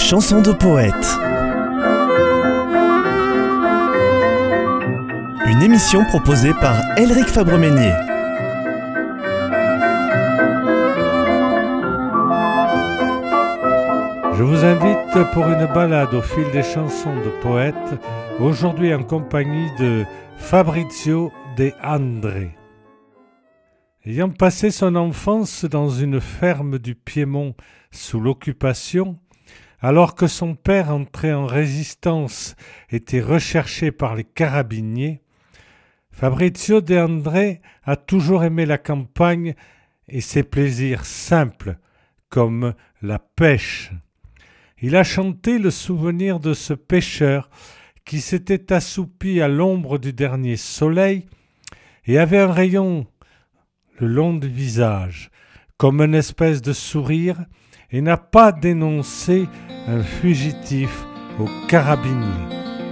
Chanson de poète. Une émission proposée par Elric Fabre-Meignier. Je vous invite pour une balade au fil des chansons de poètes, aujourd'hui en compagnie de Fabrizio De André. Ayant passé son enfance dans une ferme du Piémont sous l'occupation, alors que son père entré en résistance était recherché par les carabiniers, Fabrizio De André a toujours aimé la campagne et ses plaisirs simples, comme la pêche. Il a chanté le souvenir de ce pêcheur qui s'était assoupi à l'ombre du dernier soleil et avait un rayon le long du visage, comme une espèce de sourire, et n'a pas dénoncé un fugitif aux carabiniers.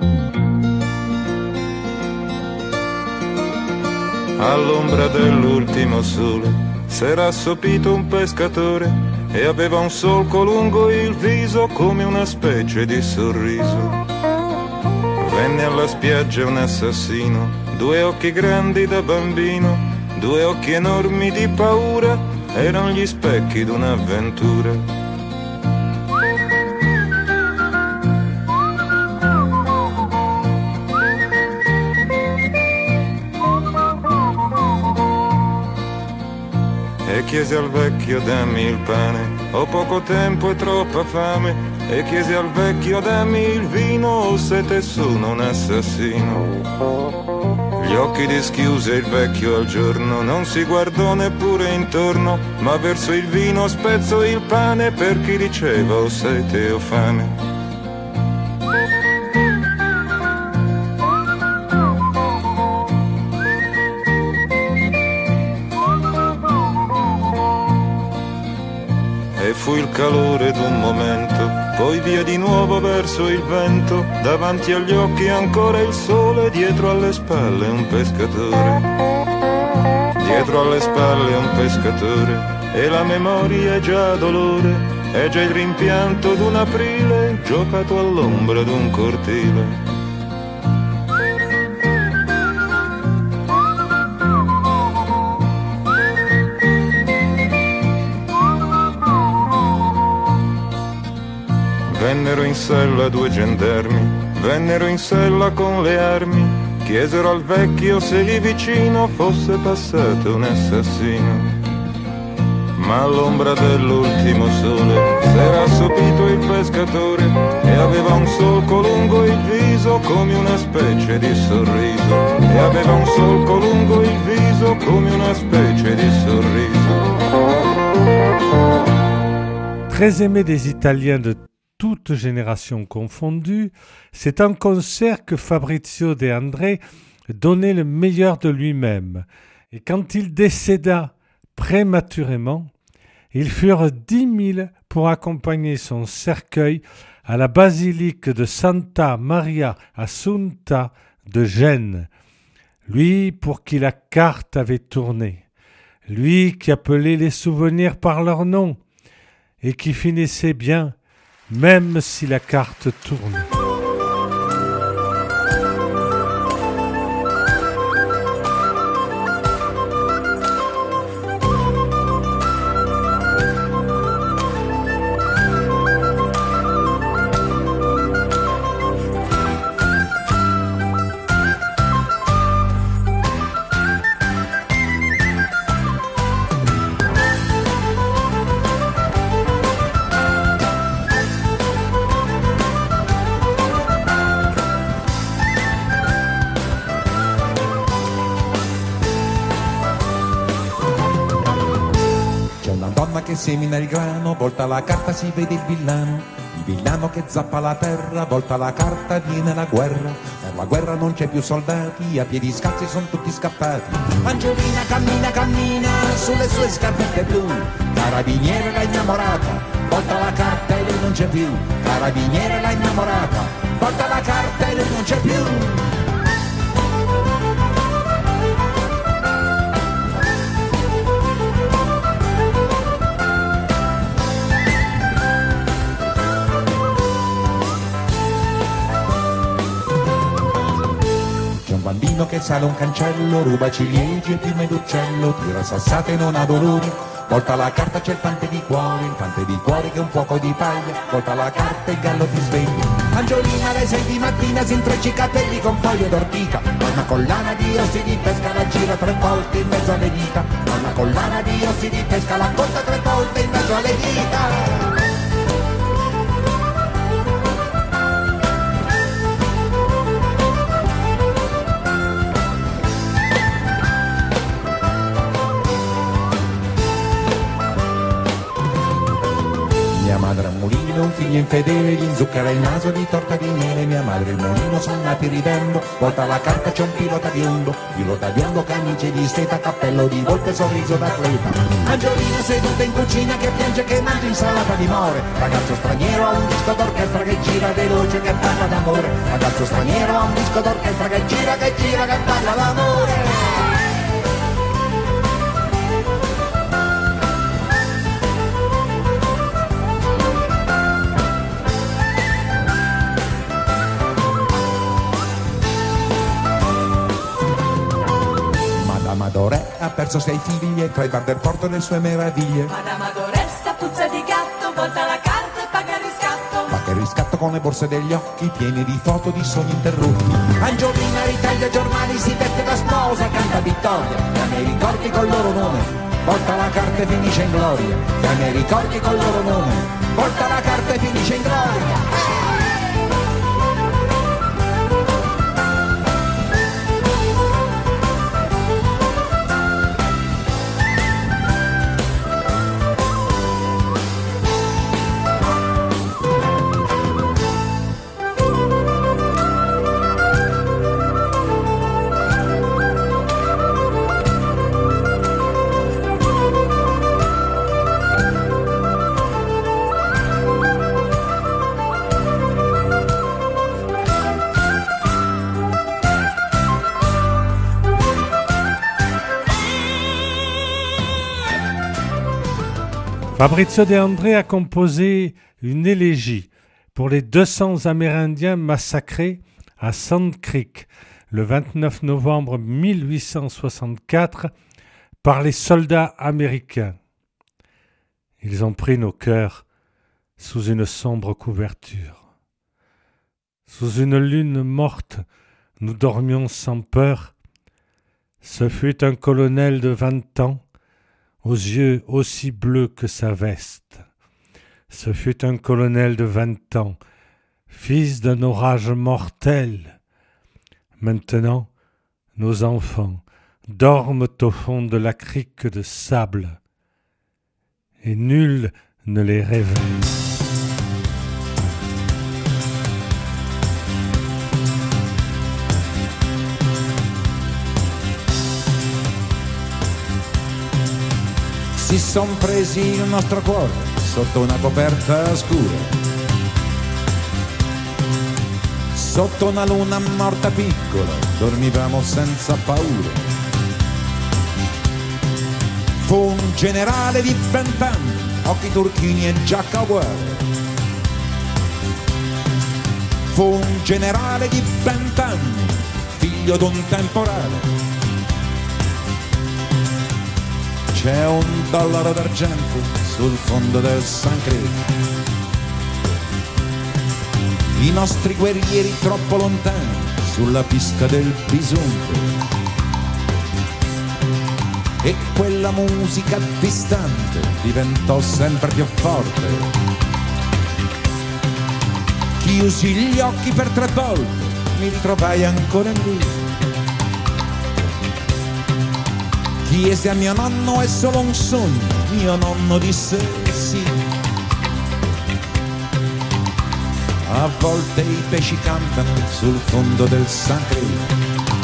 All'ombra dell'ultimo sole s'era assopito un pescatore e aveva un solco lungo il viso come una specie di sorriso. Venne alla spiaggia un assassino, due occhi grandi da bambino, due occhi enormi di paura, erano gli specchi d'un'avventura. E chiese al vecchio dammi il pane, ho poco tempo e troppa fame. E chiese al vecchio dammi il vino, ho sete sono un assassino. Gli occhi dischiuse il vecchio al giorno, non si guardò neppure intorno, ma verso il vino spezzò il pane per chi diceva ho sete o fame. E fu il calore d'un momento, poi via di nuovo verso il vento, davanti agli occhi ancora il sole, dietro alle spalle un pescatore. Dietro alle spalle un pescatore, e la memoria è già dolore, è già il rimpianto d'un aprile, giocato all'ombra d'un cortile. Vennero in sella due gendarmi, vennero in sella con le armi, chiesero al vecchio se lì vicino fosse passato un assassino. Ma all'ombra dell'ultimo sole s'era assopito il pescatore e aveva un solco lungo il viso come una specie di sorriso. E aveva un solco lungo il viso come una specie di sorriso. Très aimé des Italiens de toutes générations confondues, c'est un concert que Fabrizio De André donnait le meilleur de lui-même. Et quand il décéda prématurément, ils furent 10 000 pour accompagner son cercueil à la basilique de Santa Maria Assunta de Gênes. Lui pour qui la carte avait tourné, lui qui appelait les souvenirs par leur nom et qui finissait bien même si la carte tourne. Che semina il grano, volta la carta si vede il villano che zappa la terra, volta la carta viene la guerra, per la guerra non c'è più soldati, a piedi scalzi sono tutti scappati. Angelina cammina sulle sue scarpette blu, carabiniere l'ha innamorata, volta la carta e lui non c'è più, carabiniere l'ha innamorata, volta la carta e lui non c'è più. mulino che sale un cancello, ruba ciliegi e piume d'uccello, tira sassate e non ha dolore. Volta la carta c'è il fante di cuore che è un fuoco di paglia, volta la carta e il gallo ti sveglia. Angiolina alle 6 di mattina si intreccia i capelli con foglie d'ortica, una collana di ossi di pesca la gira 3 volte in mezzo alle dita, una collana di ossi di pesca la conta 3 volte in mezzo alle dita. Mia madre ha un mulino, un figlio infedele, gli inzuccherà il naso di torta di mele. Mia madre e il mulino sono nati ridendo, volta la carta c'è un pilota biondo, camicie di seta, cappello di volpe, sorriso d'atleta. Angiolina seduta in cucina che piange che mangia insalata di more. Ragazzo straniero ha un disco d'orchestra che gira veloce che parla d'amore. Ragazzo straniero ha un disco d'orchestra che gira che parla d'amore. Adore ha perso 6 figlie tra i bar del porto e le sue meraviglie. Madame Adoressa, puzza di gatto, volta la carta e paga il riscatto. Paga il riscatto con le borse degli occhi pieni di foto di sogni interrotti. Angiolina ritaglia giornali, si veste da sposa, canta vittoria, i miei ricordi col loro nome. Volta la carta e finisce in gloria, i miei ricordi col loro nome. Volta la carta e finisce in gloria. Fabrizio De André a composé une élégie pour les 200 Amérindiens massacrés à Sand Creek le 29 novembre 1864 par les soldats américains. Ils ont pris nos cœurs sous une sombre couverture. Sous une lune morte, nous dormions sans peur. Ce fut un colonel de 20 ans, aux yeux aussi bleus que sa veste. Ce fut un colonel de 20 ans, fils d'un orage mortel. Maintenant, nos enfants dorment au fond de la crique de sable, et nul ne les réveille. Si son presi il nostro cuore sotto una coperta scura, sotto una luna morta piccola, dormivamo senza paura. Fu un generale di 20 anni, occhi turchini e giacca uguale. Fu un generale di 20 anni, figlio d'un temporale. C'è $1 d'argento sul fondo del Sand Creek. I nostri guerrieri troppo lontani sulla pista del bisonte. E quella musica distante diventò sempre più forte. Chiusi gli occhi per 3 volte, mi ritrovai ancora in lui. Chiese a mio nonno: è solo un sogno? Mio nonno disse sì. A volte i pesci cantano sul fondo del Sand Creek.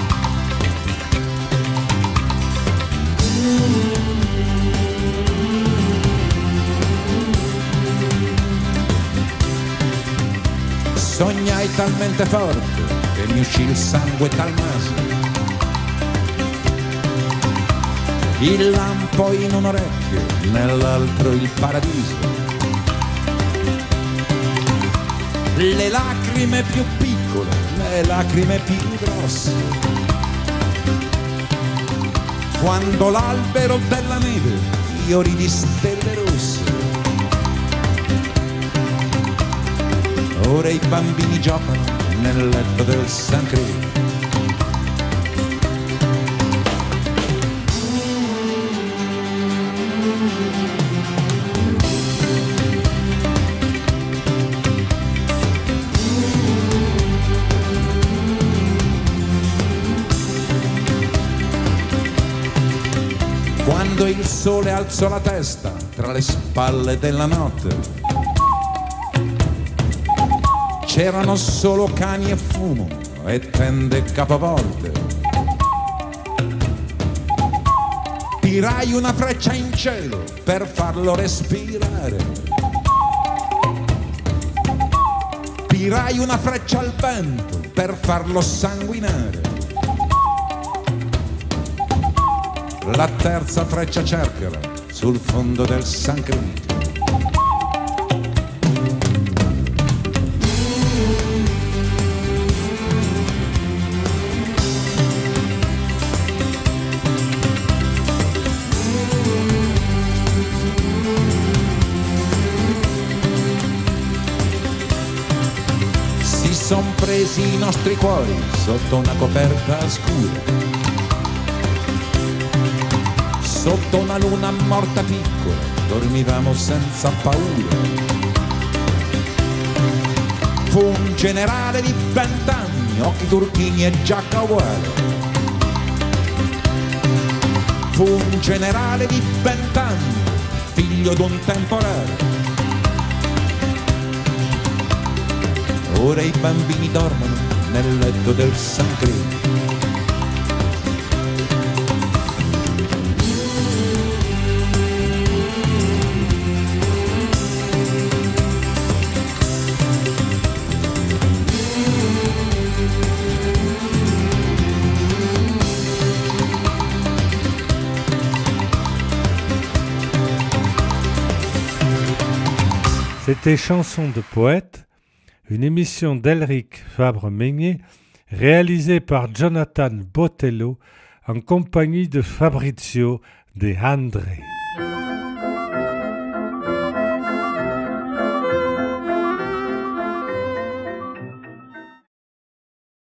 Sognai talmente forte che mi uscì il sangue dal naso. Il lampo in un orecchio, nell'altro il paradiso. Le lacrime più piccole, le lacrime più grosse. quando l'albero della neve fiori di stelle rosse. Ora i bambini giocano nel letto del San Credi. Quando il sole alzò la testa tra le spalle della notte, c'erano solo cani e fumo e tende capovolte. Tirai una freccia in cielo per farlo respirare. Tirai una freccia al vento per farlo sanguinare. La terza freccia cercherà sul fondo del San Credi. Si son presi i nostri cuori sotto una coperta scura, sotto una luna morta piccola, dormivamo senza paura. Fu un generale di 20 anni, occhi turchini e giacca uguale. Fu un generale di 20 anni, figlio d'un temporale. Ora i bambini dormono nel letto del San Credi. C'était Chanson de poète, une émission d'Elric Fabre-Meignet réalisée par Jonathan Botello en compagnie de Fabrizio De André.